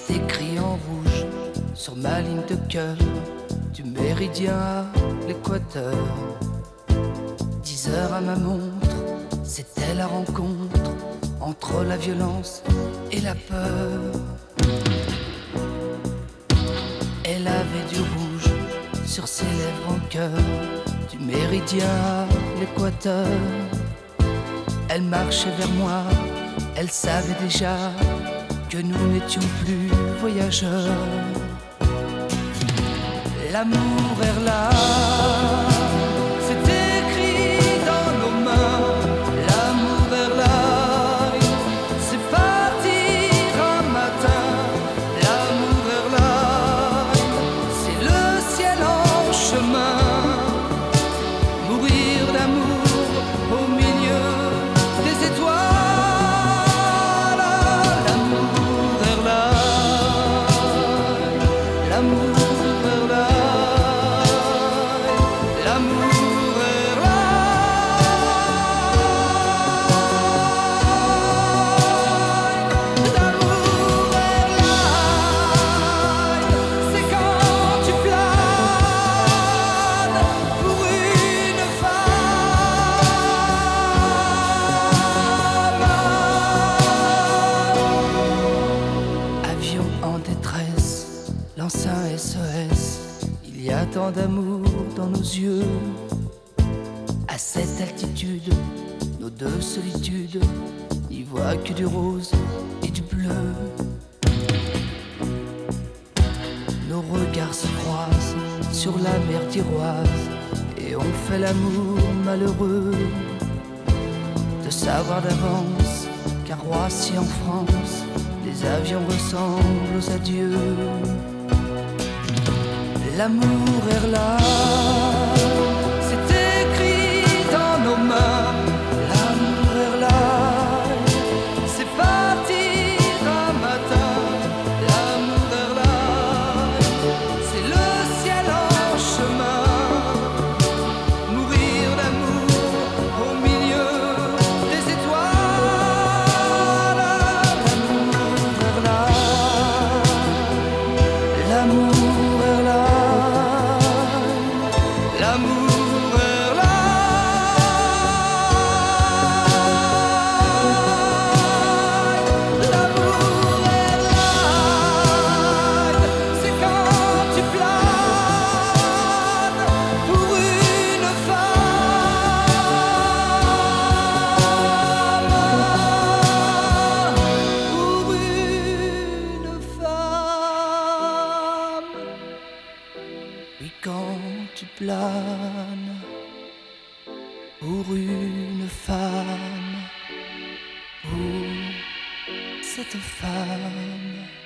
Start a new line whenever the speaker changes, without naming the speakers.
C'est écrit en rouge sur ma ligne de cœur, du méridien à l'équateur. 10 heures à ma montre, c'était la rencontre entre la violence et la peur. Elle avait du rouge sur ses lèvres en cœur, du méridien à l'équateur. Elle marchait vers moi, elle savait déjà que nous n'étions plus voyageurs. L'amour est là, c'est écrit dans nos mains. L'amour est là, c'est partir un matin. L'amour est là, c'est le ciel en chemin. Mourir d'amour au milieu des étoiles. L'amour est là, l'amour. Lance un SOS, il y a tant d'amour dans nos yeux. À cette altitude, nos deux solitudes n'y voient que du rose et du bleu. Nos regards se croisent sur la mer d'Iroise et on fait l'amour malheureux de savoir d'avance qu'à Roissy en France, les avions ressemblent aux adieux. L'amour est là, c'est écrit dans nos mains. L'amour est là, c'est partir un matin. L'amour est là, c'est le ciel en chemin. Mourir d'amour au milieu des étoiles. L'amour est là, l'amour est là. L'amour est là, l'amour est là, c'est quand tu planes pour une femme, pour une femme. Oui, quand tu planes pour une femme, pour cette femme.